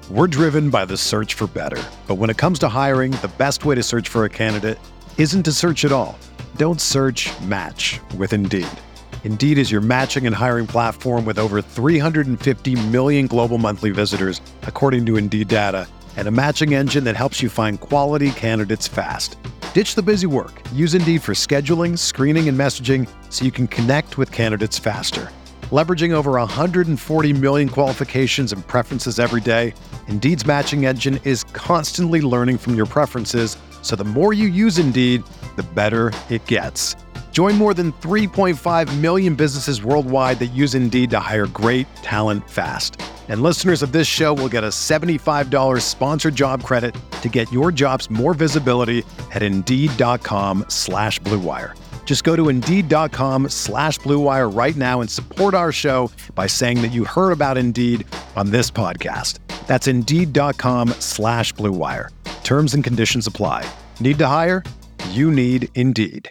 We're driven by the search for better. But when it comes to hiring, the best way to search for a candidate isn't to search at all. Don't search, match with Indeed. Indeed is your matching and hiring platform with over 350 million global monthly visitors, according to Indeed data, and a matching engine that helps you find quality candidates fast. Ditch the busy work. Use Indeed for scheduling, screening, and messaging so you can connect with candidates faster. Leveraging over 140 million qualifications and preferences every day, Indeed's matching engine is constantly learning from your preferences, so the more you use Indeed, the better it gets. Join more than 3.5 million businesses worldwide that use Indeed to hire great talent fast. And listeners of this show will get a $75 sponsored job credit to get your jobs more visibility at Indeed.com/Blue Wire. Just go to Indeed.com/Blue Wire right now and support our show by saying that you heard about Indeed on this podcast. That's Indeed.com/Blue Wire. Terms and conditions apply. Need to hire? You need Indeed.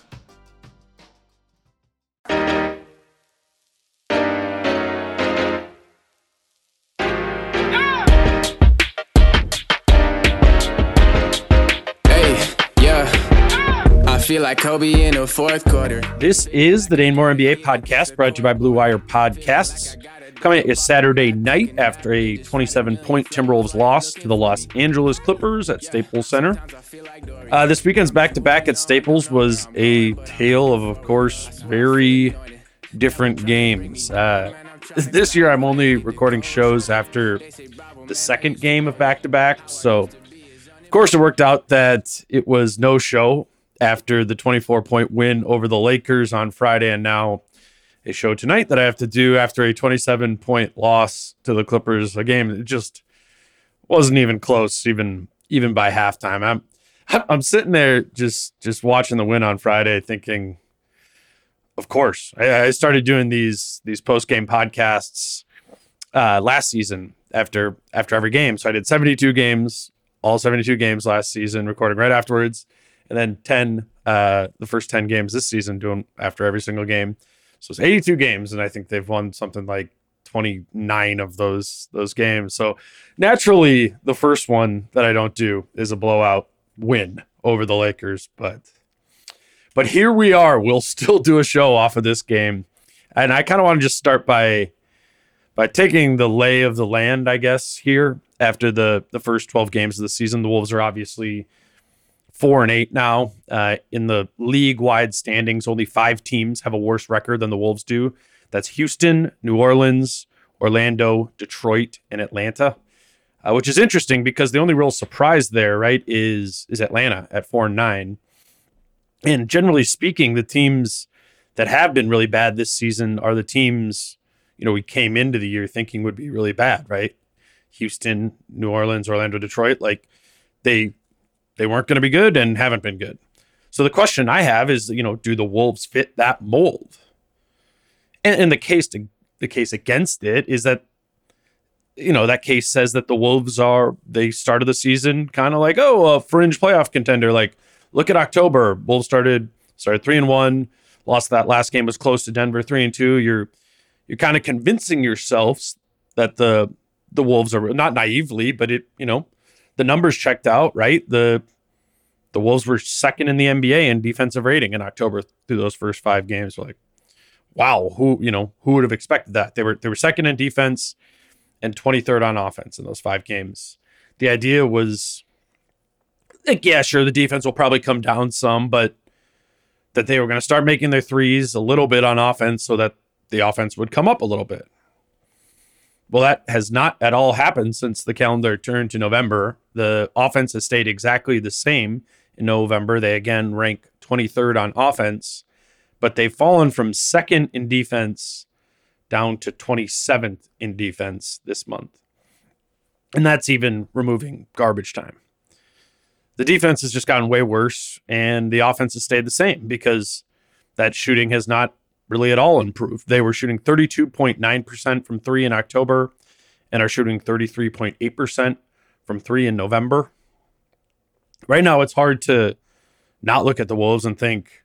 Feel like Kobe in the fourth quarter. This is the Dane Moore NBA podcast brought to you by Blue Wire Podcasts. Coming at you Saturday night after a 27-point Timberwolves loss to the Los Angeles Clippers at Staples Center. This weekend's back-to-back at Staples was a tale of course, very different games. This year I'm only recording shows after the second game of back-to-back, so of course it worked out that it was no show after the 24-point win over the Lakers on Friday, and now a show tonight that I have to do after a 27-point loss to the Clippers, a game that just wasn't even close, even by halftime. I'm sitting there just watching the win on Friday, thinking, of course. I started doing these post-game podcasts last season after every game, so I did 72 games, all 72 games last season, recording right afterwards. And then the first 10 games this season, doing after every single game. So it's 82 games, and I think they've won something like 29 of those games. So naturally, the first one that I don't do is a blowout win over the Lakers. But here we are. We'll still do a show off of this game. And I kind of want to just start by taking the lay of the land, I guess, here. After the first 12 games of the season, the Wolves are obviously 4-8 now in the league-wide standings. Only 5 teams have a worse record than the Wolves do. That's Houston, New Orleans, Orlando, Detroit, and Atlanta, which is interesting because the only real surprise there, right, is Atlanta at 4-9. And generally speaking, the teams that have been really bad this season are the teams, we came into the year thinking would be really bad, right? Houston, New Orleans, Orlando, Detroit, like they weren't going to be good and haven't been good. So the question I have is, do the Wolves fit that mold? And the case against it is that, that case says that the Wolves they started the season kind of like, a fringe playoff contender. Like, look at October. Wolves started 3-1, lost that last game, was close to Denver 3-2. You're kind of convincing yourselves that the Wolves are not naively, but the numbers checked out, right? The Wolves were second in the NBA in defensive rating in October through those first 5 games. We're like, wow, who would have expected that? They were second in defense and 23rd on offense in those 5 games. The idea was, yeah, sure, the defense will probably come down some, but that they were going to start making their threes a little bit on offense so that the offense would come up a little bit. Well, that has not at all happened since the calendar turned to November. The offense has stayed exactly the same in November. They again rank 23rd on offense, but they've fallen from second in defense down to 27th in defense this month. And that's even removing garbage time. The defense has just gotten way worse, and the offense has stayed the same because that shooting has not really at all improved. They were shooting 32.9% from 3 in October and are shooting 33.8% from 3 in November. Right now, it's hard to not look at the Wolves and think,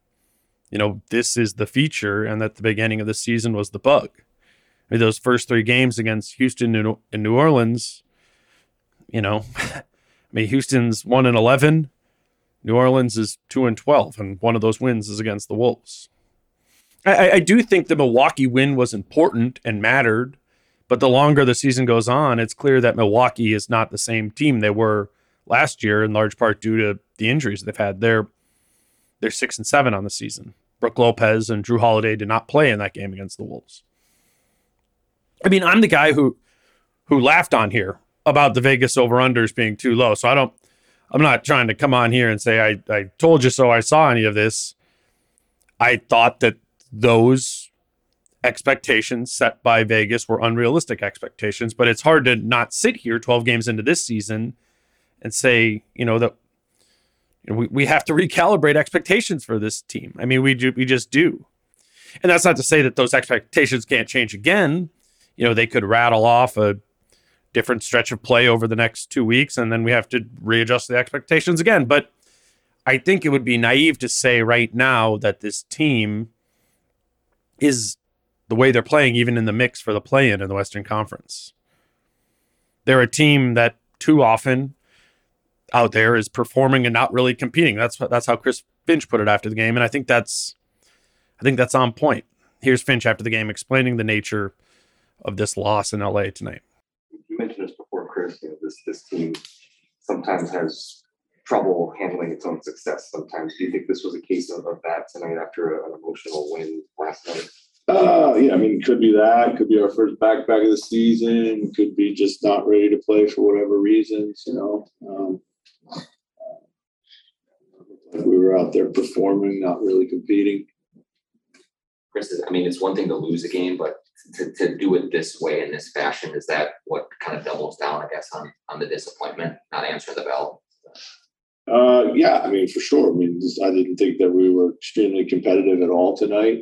this is the feature and that the beginning of the season was the bug. I mean, those first 3 games against Houston and New Orleans, I mean, Houston's 1-11, New Orleans is 2-12, and one of those wins is against the Wolves. I do think the Milwaukee win was important and mattered, but the longer the season goes on, it's clear that Milwaukee is not the same team they were last year, in large part due to the injuries they've had. They're 6-7 on the season. Brook Lopez and Drew Holiday did not play in that game against the Wolves. I mean, I'm the guy who laughed on here about the Vegas over-unders being too low. So I'm not trying to come on here and say I told you so, I saw any of this. I thought that those expectations set by Vegas were unrealistic expectations, but it's hard to not sit here 12 games into this season and say, that we have to recalibrate expectations for this team. I mean, we just do. And that's not to say that those expectations can't change again. They could rattle off a different stretch of play over the next 2 weeks, and then we have to readjust the expectations again. But I think it would be naive to say right now that this team is, the way they're playing, even in the mix for the play-in in the Western Conference. They're a team that too often out there is performing and not really competing. That's how Chris Finch put it after the game, and I think that's on point. Here's Finch after the game explaining the nature of this loss in LA tonight. You mentioned this before, Chris. This team sometimes has trouble handling its own success. Sometimes, do you think this was a case of that tonight after an emotional win last night? Yeah, I mean, could be that. Could be our first back of the season. Could be just not ready to play for whatever reasons. We were out there performing, not really competing. Chris, it's one thing to lose a game, but to do it this way in this fashion, is that what kind of doubles down, I guess, on the disappointment, not answering the bell? Yeah, I mean, for sure. I mean, I didn't think that we were extremely competitive at all tonight,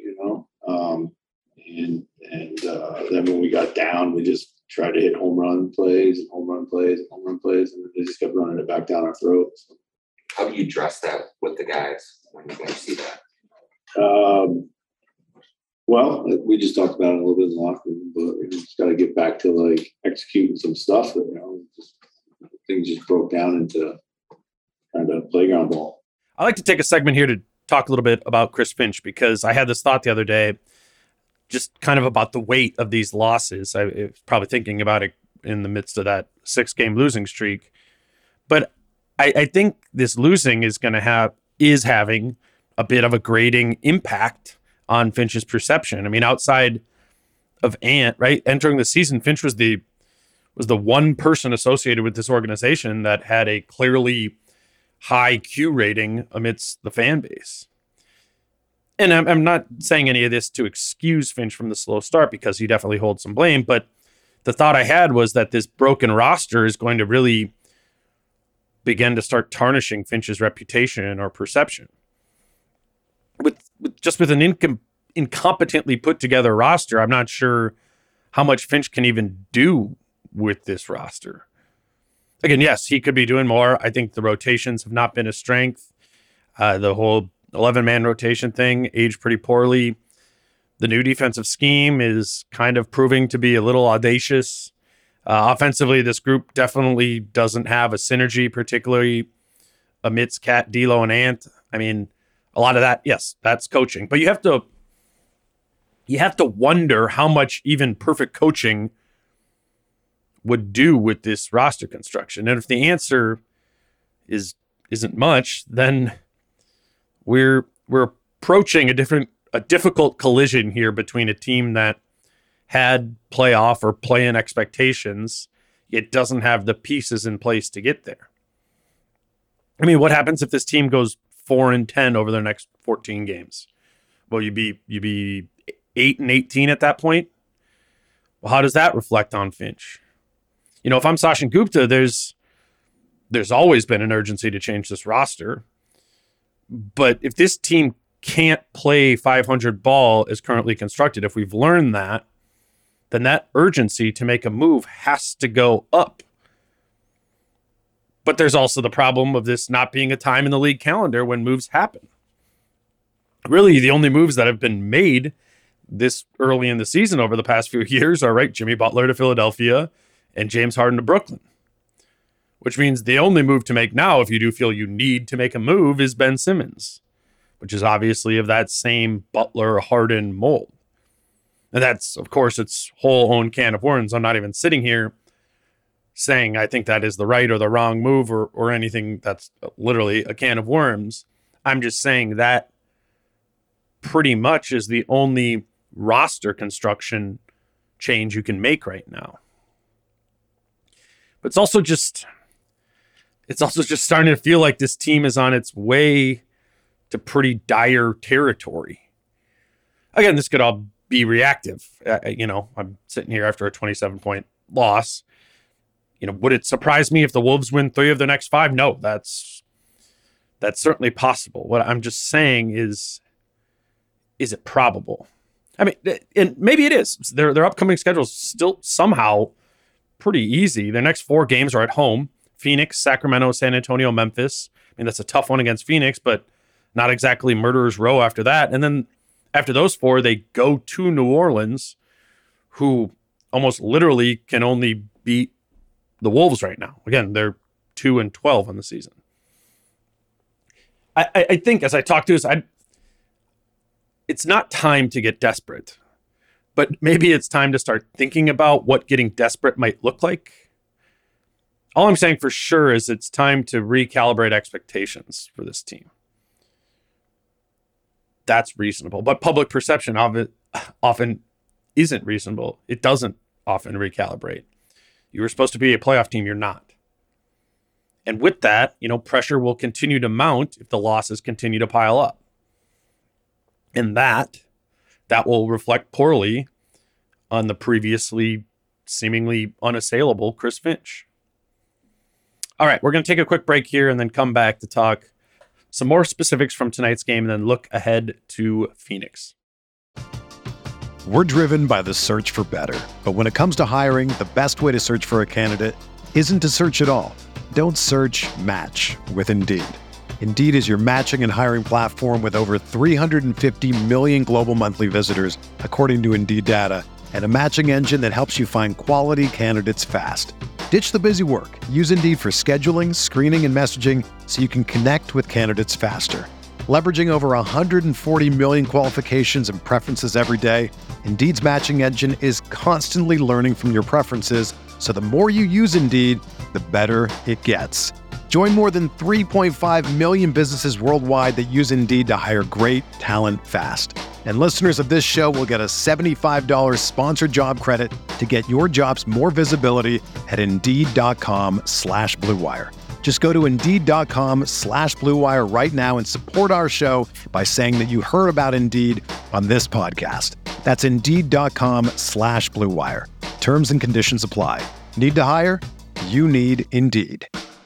and then when we got down, we just tried to hit home run plays, and they just kept running it back down our throats. How do you address that with the guys when you see that? Well, we just talked about it a little bit in the locker room, but just got to get back to executing some stuff that things just broke down into kind of playground ball. I like to take a segment here to talk a little bit about Chris Finch, because I had this thought the other day, just kind of about the weight of these losses. I was probably thinking about it in the midst of that 6-game losing streak, but I think this losing is having a bit of a grading impact on Finch's perception. I mean, outside of Ant, right, entering the season, Finch was the one person associated with this organization that had a clearly high Q rating amidst the fan base. And I'm not saying any of this to excuse Finch from the slow start, because he definitely holds some blame, but the thought I had was that this broken roster is going to really begin to start tarnishing Finch's reputation or perception. With an incompetently put together roster, I'm not sure how much Finch can even do with this roster. Again, yes, he could be doing more. I think the rotations have not been a strength. The whole 11-man rotation thing aged pretty poorly. The new defensive scheme is kind of proving to be a little audacious. Offensively, this group definitely doesn't have a synergy, particularly amidst Cat, D'Lo, and Ant. I mean, a lot of that, yes, that's coaching. But you have to wonder how much even perfect coaching would do with this roster construction. And if the answer isn't much, then we're approaching a difficult collision here between a team that had playoff or play-in expectations. It doesn't have the pieces in place to get there. I mean, what happens if this team goes 4-10 over their next 14 games? Well, you'd be 8-18 at that point. Well, how does that reflect on Finch? If I'm Sachin Gupta, there's always been an urgency to change this roster. But if this team can't play 500 ball as currently constructed, if we've learned that, then that urgency to make a move has to go up. But there's also the problem of this not being a time in the league calendar when moves happen. Really, the only moves that have been made this early in the season over the past few years are, Jimmy Butler to Philadelphia and James Harden to Brooklyn. which means the only move to make now, if you do feel you need to make a move, is Ben Simmons, which is obviously of that same Butler Harden mold. And that's, of course, its whole own can of worms. I'm not even sitting here saying I think that is the right or the wrong move or anything. That's literally a can of worms. I'm just saying that pretty much is the only roster construction change you can make right now. But it's also just starting to feel like this team is on its way to pretty dire territory. Again, this could all be reactive. I'm sitting here after a 27-point loss. Would it surprise me if the Wolves win 3 of their next 5? No, that's certainly possible. What I'm just saying is it probable? I mean, and maybe it is. Their upcoming schedule is still somehow pretty easy. Their next 4 games are at home: Phoenix, Sacramento, San Antonio, Memphis. I mean, that's a tough one against Phoenix, but not exactly murderer's row after that. And then after those 4, they go to New Orleans, who almost literally can only beat the Wolves right now. Again, they're 2-12 on the season. I think as I talk to us, it's not time to get desperate, but maybe it's time to start thinking about what getting desperate might look like. All I'm saying for sure is it's time to recalibrate expectations for this team. That's reasonable, but public perception of it often isn't reasonable. It doesn't often recalibrate. You were supposed to be a playoff team. You're not. And with that, pressure will continue to mount if the losses continue to pile up. And that will reflect poorly on the previously seemingly unassailable Chris Finch. All right, we're going to take a quick break here and then come back to talk some more specifics from tonight's game and then look ahead to Phoenix. We're driven by the search for better. But when it comes to hiring, the best way to search for a candidate isn't to search at all. Don't search, match with Indeed. Indeed is your matching and hiring platform with over 350 million global monthly visitors, according to Indeed data, and a matching engine that helps you find quality candidates fast. Ditch the busy work. Use Indeed for scheduling, screening, and messaging so you can connect with candidates faster. Leveraging over 140 million qualifications and preferences every day, Indeed's matching engine is constantly learning from your preferences, so the more you use Indeed, the better it gets. Join more than 3.5 million businesses worldwide that use Indeed to hire great talent fast. And listeners of this show will get a $75 sponsored job credit to get your jobs more visibility at Indeed.com/Blue Wire. Just go to Indeed.com/Blue Wire right now and support our show by saying that you heard about Indeed on this podcast. That's Indeed.com/Blue Wire. Terms and conditions apply. Need to hire? You need Indeed.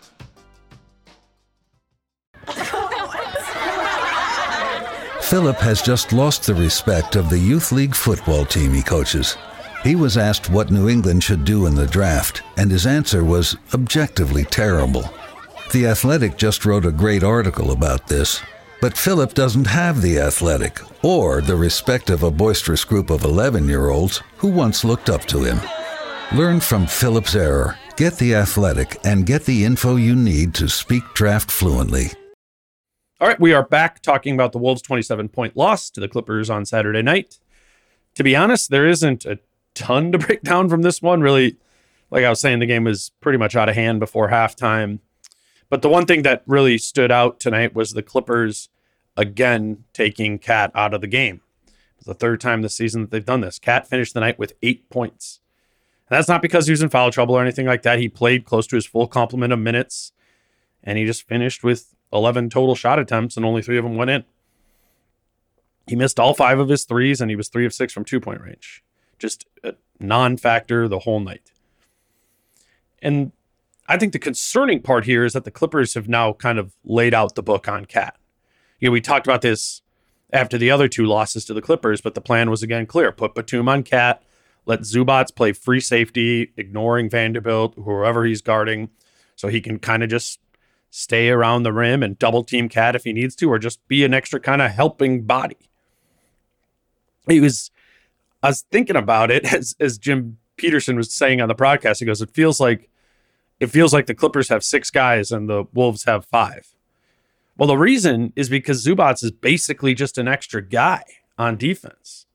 Philip has just lost the respect of the youth league football team he coaches. He was asked what New England should do in the draft, and his answer was objectively terrible. The Athletic just wrote a great article about this, but Philip doesn't have the Athletic or the respect of a boisterous group of 11-year-olds who once looked up to him. Learn from Philip's error, get the Athletic, and get the info you need to speak draft fluently. All right, we are back talking about the Wolves' 27-point loss to the Clippers on Saturday night. To be honest, there isn't a ton to break down from this one. Really, like I was saying, the game was pretty much out of hand before halftime. But the one thing that really stood out tonight was the Clippers, again, taking Cat out of the game. It was the 3rd time this season that they've done this. Cat finished the night with 8 points. And that's not because he was in foul trouble or anything like that. He played close to his full complement of minutes, and he just finished with 11 total shot attempts, and only 3 of them went in. He missed all 5 of his threes, and he was 3 of 6 from 2-point range. Just a non-factor the whole night. And I think the concerning part here is that the Clippers have now kind of laid out the book on Cat. We talked about this after the other 2 losses to the Clippers, but the plan was again clear. Put Batum on Cat, let Zubats play free safety, ignoring Vanderbilt, whoever he's guarding, so he can kind of just stay around the rim and double team Cat if he needs to, or just be an extra kind of helping body. I was thinking about it as Jim Peterson was saying on the broadcast. He goes, it feels like it feels like the Clippers have 6 guys and the Wolves have 5. Well, the reason is because Zubac is basically just an extra guy on defense.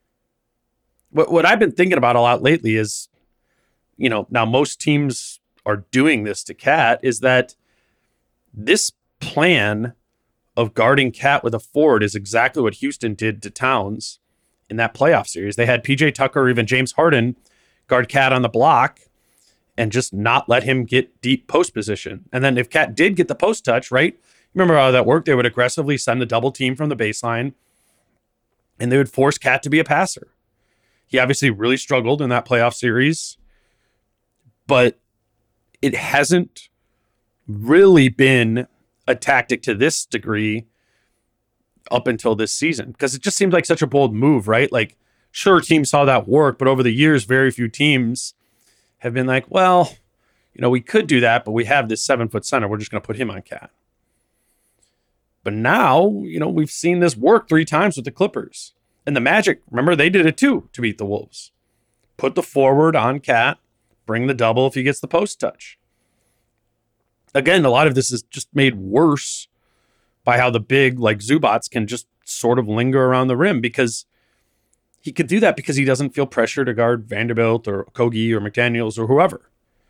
What I've been thinking about a lot lately is, now most teams are doing this to Cat, is that this plan of guarding Cat with a forward is exactly what Houston did to Towns in that playoff series. They had PJ Tucker or even James Harden guard Cat on the block and just not let him get deep post position. And then if Cat did get the post touch, right? Remember how that worked? They would aggressively send the double team from the baseline and they would force Cat to be a passer. He obviously really struggled in that playoff series, but it hasn't really been a tactic to this degree up until this season, because it just seemed like such a bold move, right? Like, sure, teams saw that work, but over the years, very few teams have been like, well, we could do that, but we have this 7-foot center. We're just going to put him on Cat. But now, we've seen this work 3 times with the Clippers. And the Magic, remember, they did it too to beat the Wolves. Put the forward on Cat, bring the double if he gets the post touch. Again, a lot of this is just made worse by how the big, like Zubac, can just sort of linger around the rim, because he could do that because he doesn't feel pressure to guard Vanderbilt or Kogi or McDaniels or whoever.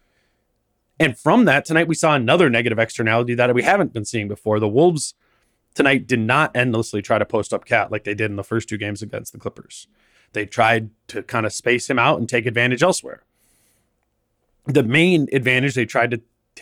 And from that, tonight we saw another negative externality that we haven't been seeing before. The Wolves tonight did not endlessly try to post up Cat like they did in the first 2 games against the Clippers. They tried to kind of space him out and take advantage elsewhere. The main advantage they tried to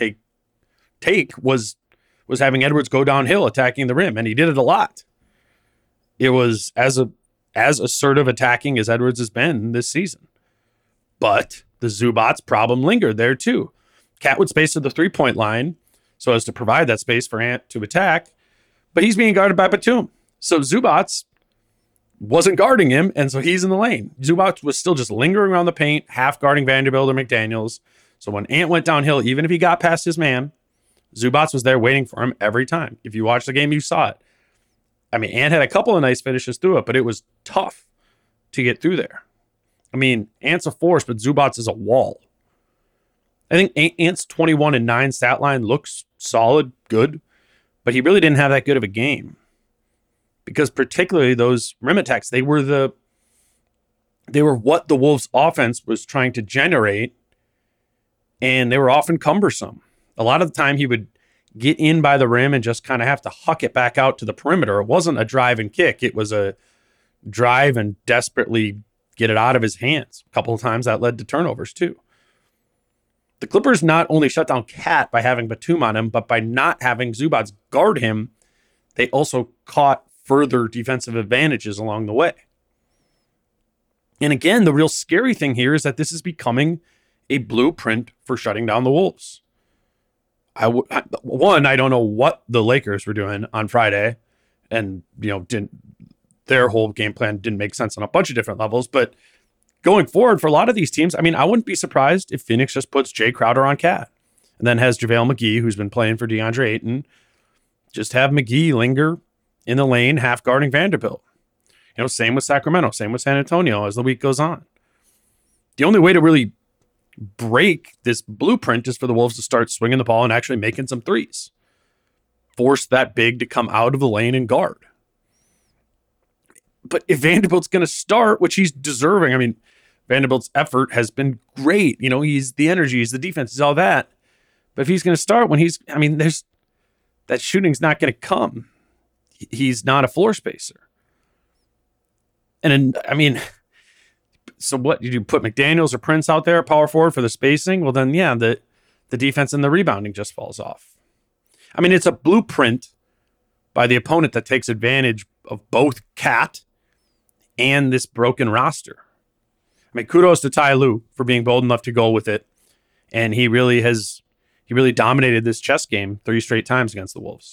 take was having Edwards go downhill attacking the rim, and he did it a lot. It was as assertive attacking as Edwards has been this season. But the Zubac problem lingered there too. Cat would space to the 3-point line so as to provide that space for Ant to attack, but he's being guarded by Batum. So Zubac wasn't guarding him, and so he's in the lane. Zubac was still just lingering around the paint, half guarding Vanderbilt or McDaniels. So when Ant went downhill, even if he got past his man, Zubac was there waiting for him every time. If you watched the game, you saw it. I mean, Ant had a couple of nice finishes through it, but it was tough to get through there. I mean, Ant's a force, but Zubac is a wall. I think Ant's 21-9 stat line looks solid, good, but he really didn't have that good of a game, because particularly those rim attacks, they were what the Wolves' offense was trying to generate, and they were often cumbersome. A lot of the time he would get in by the rim and just kind of have to huck it back out to the perimeter. It wasn't a drive and kick. It was a drive and desperately get it out of his hands. A couple of times that led to turnovers too. The Clippers not only shut down Cat by having Batum on him, but by not having Zubac guard him, they also caught further defensive advantages along the way. And again, the real scary thing here is that this is becoming a blueprint for shutting down the Wolves. I don't know what the Lakers were doing on Friday, and their whole game plan didn't make sense on a bunch of different levels. But going forward for a lot of these teams, I mean, I wouldn't be surprised if Phoenix just puts Jay Crowder on Cat and then has JaVale McGee, who's been playing for DeAndre Ayton, just have McGee linger in the lane, half guarding Vanderbilt. Same with Sacramento, same with San Antonio as the week goes on. The only way to really break this blueprint is for the Wolves to start swinging the ball and actually making some threes. Force that big to come out of the lane and guard. But if Vanderbilt's going to start, which he's deserving, I mean, Vanderbilt's effort has been great. He's the energy, he's the defense, he's all that. But if he's going to start that shooting's not going to come. He's not a floor spacer. And so what, did you put McDaniels or Prince out there, power forward, for the spacing? Well, then, yeah, the defense and the rebounding just falls off. I mean, it's a blueprint by the opponent that takes advantage of both Cat and this broken roster. I mean, kudos to Ty Lue for being bold enough to go with it. And he really dominated this chess game 3 straight times against the Wolves.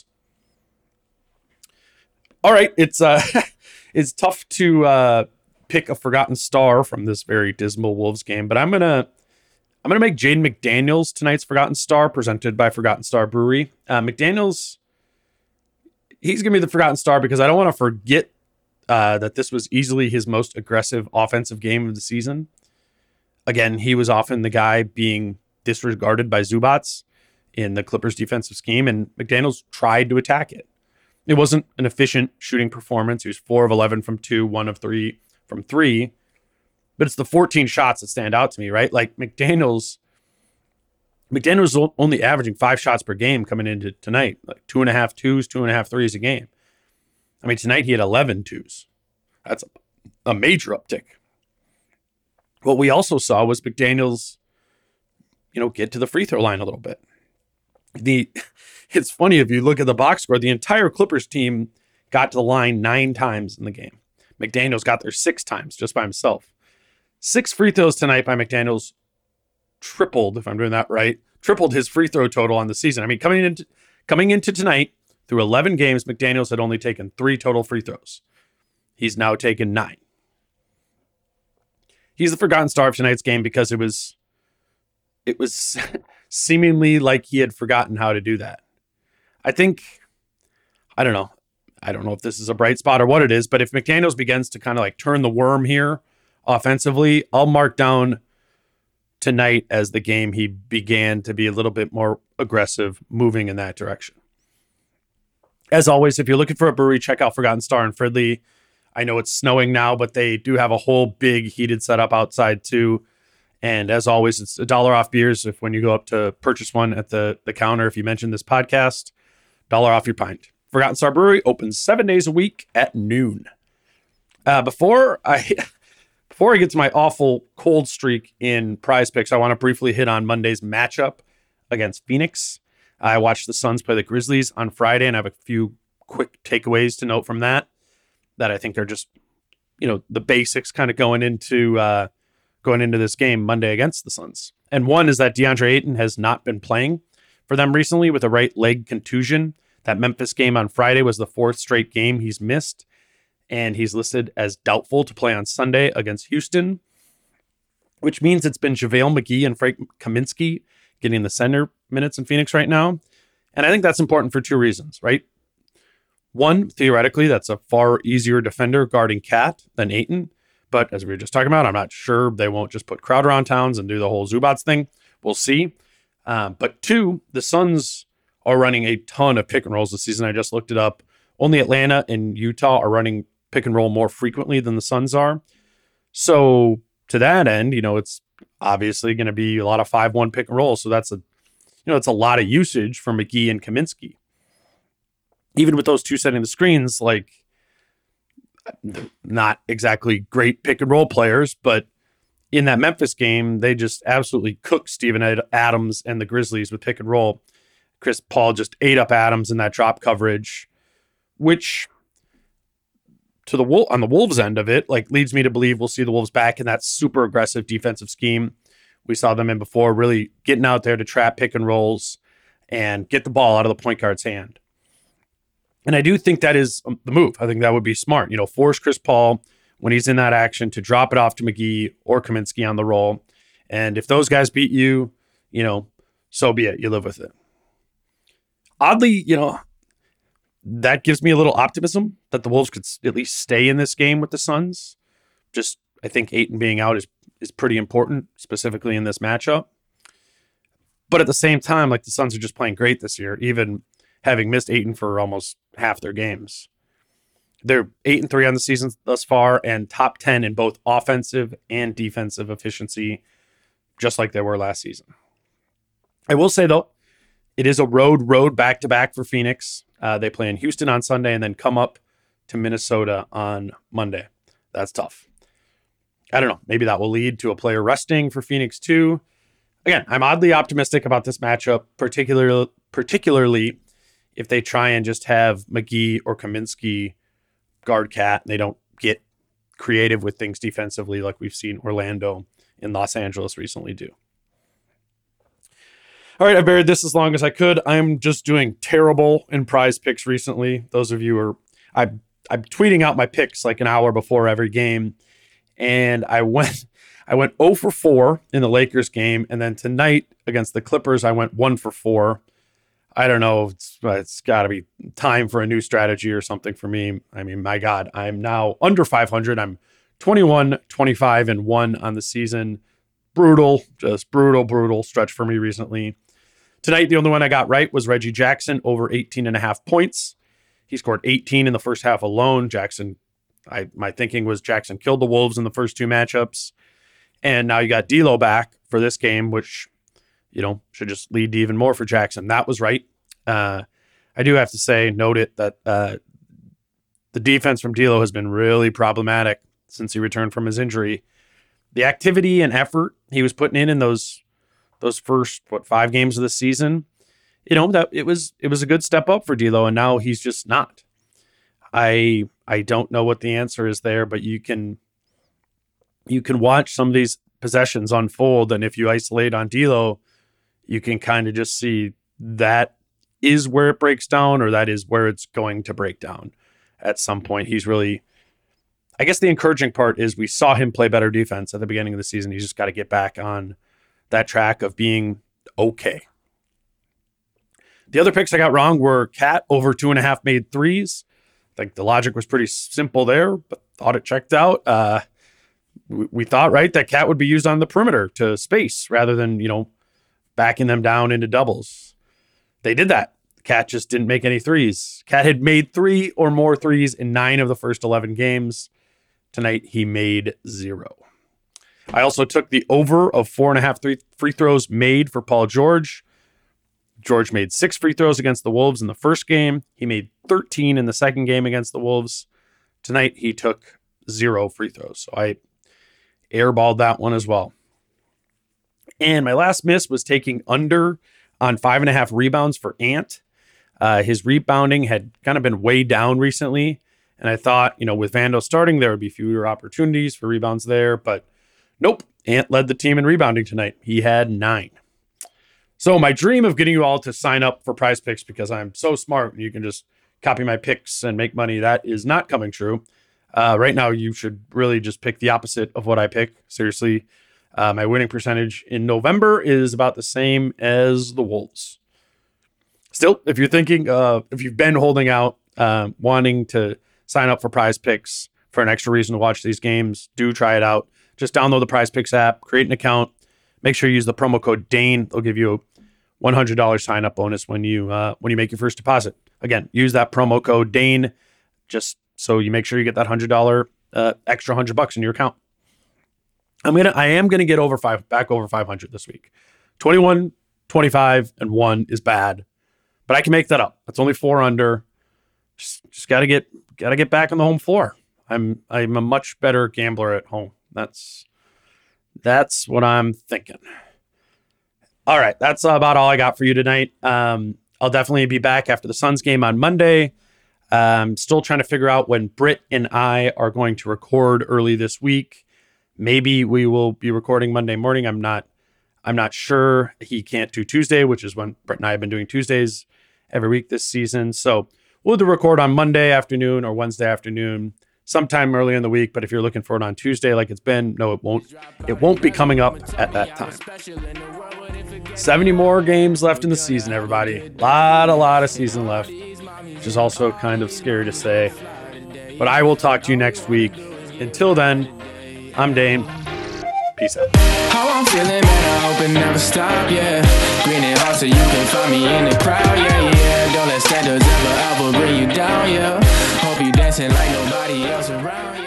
All right, it's tough to pick a forgotten star from this very dismal Wolves game, but I'm gonna make Jaden McDaniels tonight's forgotten star, presented by Forgotten Star Brewery. McDaniels, he's gonna be the forgotten star because I don't want to forget that this was easily his most aggressive offensive game of the season. Again, he was often the guy being disregarded by Zubats in the Clippers defensive scheme, and McDaniels tried to attack it. It wasn't an efficient shooting performance. He was 4 of 11 from 2, 1 of 3 from 3, but it's the 14 shots that stand out to me, right? Like McDaniels only averaging 5 shots per game coming into tonight, like 2.5 twos, 2.5 threes a game. I mean, tonight he had 11 twos. That's a major uptick. What we also saw was McDaniels, get to the free throw line a little bit. It's funny, if you look at the box score, the entire Clippers team got to the line 9 times in the game. McDaniels got there 6 times just by himself. 6 free throws tonight by McDaniels tripled, if I'm doing that right, tripled his free throw total on the season. I mean, coming into tonight, through 11 games, McDaniels had only taken 3 total free throws. He's now taken 9. He's the forgotten star of tonight's game because it was seemingly like he had forgotten how to do that. I don't know if this is a bright spot or what it is, but if McDaniels begins to kind of like turn the worm here offensively, I'll mark down tonight as the game he began to be a little bit more aggressive, moving in that direction. As always, if you're looking for a brewery, check out Forgotten Star in Fridley. I know it's snowing now, but they do have a whole big heated setup outside too. And as always, it's $1 off beers when you go up to purchase one at the counter. If you mention this podcast, $1 off your pint. Forgotten Star Brewery opens 7 days a week at noon. Before I get to my awful cold streak in Prize Picks, I want to briefly hit on Monday's matchup against Phoenix. I watched the Suns play the Grizzlies on Friday, and I have a few quick takeaways to note from that I think are just, the basics kind of going into this game Monday against the Suns. And one is that DeAndre Ayton has not been playing for them recently with a right leg contusion. That Memphis game on Friday was the 4th straight game he's missed, and he's listed as doubtful to play on Sunday against Houston, which means it's been JaVale McGee and Frank Kaminsky getting the center minutes in Phoenix right now. And I think that's important for 2 reasons, right? One, theoretically, that's a far easier defender guarding Cat than Ayton. But as we were just talking about, I'm not sure they won't just put Crowder on Towns and do the whole Zubats thing. We'll see. But 2, the Suns are running a ton of pick and rolls this season. I just looked it up. Only Atlanta and Utah are running pick and roll more frequently than the Suns are. So to that end, it's obviously going to be a lot of 5-1 pick and roll. So that's it's a lot of usage for McGee and Kaminsky. Even with those 2 setting the screens, like, they're not exactly great pick and roll players, but in that Memphis game, they just absolutely cooked Steven Adams and the Grizzlies with pick and roll. Chris Paul just ate up Adams in that drop coverage, which on the Wolves end of it, like, leads me to believe we'll see the Wolves back in that super aggressive defensive scheme we saw them in before, really getting out there to trap pick and rolls and get the ball out of the point guard's hand. And I do think that is the move. I think that would be smart. Force Chris Paul, when he's in that action, to drop it off to McGee or Kaminsky on the roll. And if those guys beat you, so be it. You live with it. Oddly, that gives me a little optimism that the Wolves could at least stay in this game with the Suns. Just, I think Ayton being out is pretty important, specifically in this matchup. But at the same time, like, the Suns are just playing great this year, even having missed Ayton for almost half their games. They're 8-3 on the season thus far and top 10 in both offensive and defensive efficiency, just like they were last season. I will say, though, it is a road back-to-back for Phoenix. They play in Houston on Sunday and then come up to Minnesota on Monday. That's tough. I don't know. Maybe that will lead to a player resting for Phoenix too. Again, I'm oddly optimistic about this matchup, particularly if they try and just have McGee or Kaminsky guard Cat and they don't get creative with things defensively like we've seen Orlando and Los Angeles recently do. All right, I buried this as long as I could. I'm just doing terrible in Prize Picks recently. Those of you I'm tweeting out my picks like an hour before every game. And I went 0 for 4 in the Lakers game. And then tonight against the Clippers, I went 1 for 4. I don't know. It's got to be time for a new strategy or something for me. I mean, my God, I'm now under 500. I'm 21, 25, and 1 on the season. brutal stretch for me recently. Tonight, the only one I got right was Reggie Jackson over 18.5 points. He scored 18 in the first half alone. My thinking was Jackson killed the Wolves in the first two matchups. And now you got D'Lo back for this game, which, should just lead to even more for Jackson. That was right. I do have to say, note it, that the defense from D'Lo has been really problematic since he returned from his injury. The activity and effort he was putting in those first 5 games of the season, that it was a good step up for D'Lo, and now he's just not. I don't know what the answer is there, but you can watch some of these possessions unfold, and if you isolate on D'Lo, you can kind of just see that is where it breaks down, or that is where it's going to break down at some point. He's really, I guess the encouraging part is we saw him play better defense at the beginning of the season. He's just got to get back on that track of being okay. The other picks I got wrong were Cat over 2.5 made threes. I think the logic was pretty simple there, but thought it checked out. We thought, right, that Cat would be used on the perimeter to space rather than, backing them down into doubles. They did that. Cat just didn't make any threes. Cat had made 3 or more threes in 9 of the first 11 games. Tonight, he made 0. I also took the over of 4.5 free throws made for Paul George. George made 6 free throws against the Wolves in the first game. He made 13 in the second game against the Wolves. Tonight, he took 0 free throws. So I airballed that one as well. And my last miss was taking under on 5.5 rebounds for Ant. His rebounding had kind of been way down recently. And I thought, with Vando starting, there would be fewer opportunities for rebounds there. But nope, Ant led the team in rebounding tonight. He had 9. So my dream of getting you all to sign up for Prize Picks because I'm so smart and you can just copy my picks and make money, that is not coming true. Right now, you should really just pick the opposite of what I pick. Seriously, my winning percentage in November is about the same as the Wolves. Still, if you're thinking, if you've been holding out, wanting to sign up for Prize Picks for an extra reason to watch these games, do try it out. Just download the Prize Picks app, create an account. Make sure you use the promo code Dane. They'll give you a $100 sign-up bonus when you make your first deposit. Again, use that promo code Dane just so you make sure you get that $100 extra $100 in your account. I am gonna get back over 500 this week. 21, 25, and 1 is bad, but I can make that up. That's only 4 under. Just gotta get back on the home floor. I'm a much better gambler at home. That's what I'm thinking. All right, that's about all I got for you tonight. I'll definitely be back after the Suns game on Monday. Still trying to figure out when Britt and I are going to record early this week. Maybe we will be recording Monday morning. I'm not sure. He can't do Tuesday, which is when Britt and I have been doing Tuesdays every week this season. So we'll either record on Monday afternoon or Wednesday afternoon, sometime early in the week. But if you're looking for it on Tuesday like it's been, no, it won't. It won't be coming up at that time. 70 more games left in the season, everybody. A lot of season left, which is also kind of scary to say. But I will talk to you next week. Until then, I'm Dane. Peace out. How I'm feeling, man, I hope it never stop, yeah. Green and hot so you can find me in the crowd, yeah. Don't let standards ever bring you down, yeah. Hope you dancing like nobody else around, yeah.